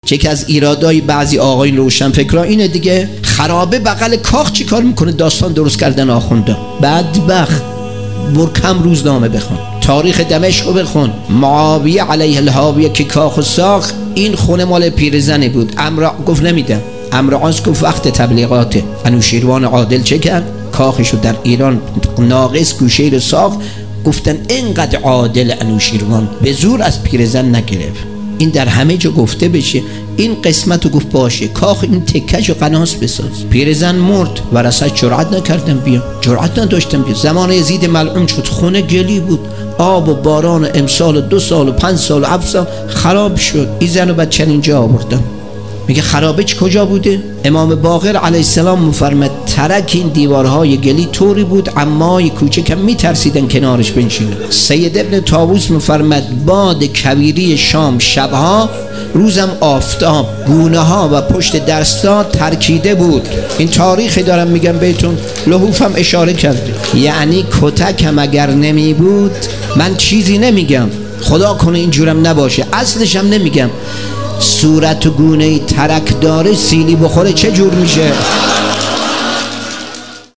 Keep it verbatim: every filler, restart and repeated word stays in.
یکی از ایرادای بعضی آقای روشنفکرا اینه دیگه، خرابه بغل کاخ چی کار میکنه؟ داستان درست کردن آخونده. بدبخت، برکم روزنامه بخون، تاریخ دمشق رو بخون، معاویه علیه الهاویه که کاخ ساخت، این خونه مال پیرزنی بود. امر گفت نمیدم. امر آنس گفت وقت تبلیغاته. انوشیروان عادل چه کرد؟ کاخشو در ایران ناقص گوشه رو ساخت. گفتن اینقدر عادل انوشیروان، به زور از پیرزن نگرفت. این در همه جا گفته بشه. این قسمت رو گفت باشه، کاخ این تکش و قناس بساز. پیرزن مرد، ورثه‌اش جرأت نکردن بیا، جرأت نداشتن بیا. زمان یزید ملعون شد، خونه گلی بود، آب و باران و امسال دو سال و پنج سال و هفت سال خراب شد. این زن و بچه اینجا آوردن. میگه خرابه چه کجا بوده؟ امام باقر علیه السلام میفرماد ترک این دیوارهای گلی طوری بود عمای کوچکم میترسیدن کنارش بنشینن. سید ابن طاووس میفرماد باد کویری شام شبها، روزم آفتاب، گونه ها و پشت دستا ترکیده بود. این تاریخی دارم میگم بهتون، لحوفم اشاره کرده. یعنی کتکم اگر نمی بود من چیزی نمیگم، خدا کنه اینجورم نباشه، اصلشم نمیگم. صورت و گونه ترک داره، سیلی بخوره چه جور میشه؟